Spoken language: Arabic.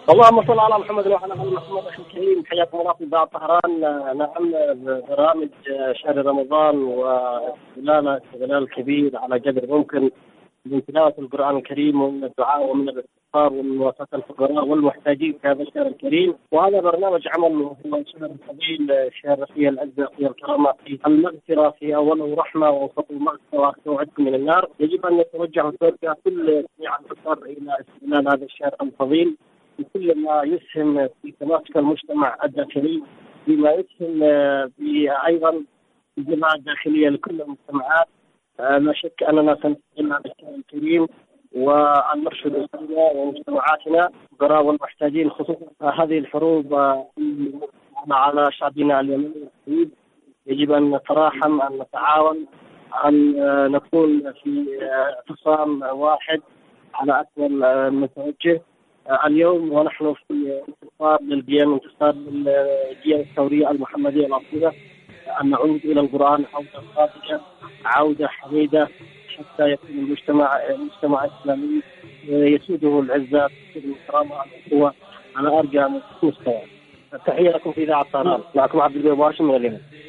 اللهم صل على محمد وعلى ال محمد. اخي الكريم، حياكم الله في اذاعه طهران. نعم، برامج شهر رمضان واستغلال كبير على قدر ممكن من تلاوه القران الكريم ومن الدعاء ومن الاستغفار ومن مواساة الفقراء والمحتاجين في هذا الشهر الكريم. وهذا برنامج عمل هو شهر فضيل، شهر فيه العزه، فيه الكرامه، فيه المغفره، فيه اوله رحمه ووسطه مغفره واخره عتق من النار. يجب ان يتوجه وتوجه كل جميع البشر الى استغلال هذا الشهر الفضيل بكل ما يسهم في تماسك المجتمع الداخلي، بما يسهم أيضا الجماعة الداخلية لكل المجتمعات. لا شك أننا سنستغل هذا الشهر الكريم ونرشد أسرنا ومجتمعاتنا الفقراء والمحتاجين، خصوصا هذه الحروب على شعبنا اليمني. يجب أن نتراحم، أن نتعاون، أن نكون في اعتصام واحد على أكمل متوجه اليوم، ونحن في انتصار للديانة، انتصار للديانة الثورية المحمدية الأصيلة، أن نعود إلى القرآن عودة صادقة، عودة حميدة، حتى يكون المجتمع الإسلامي يسوده العزة، يسوده الكرامة، القوة على أرقى مستوى. تحية لكم في إذاعة طهران، معكم عبد الجواد من اليمن.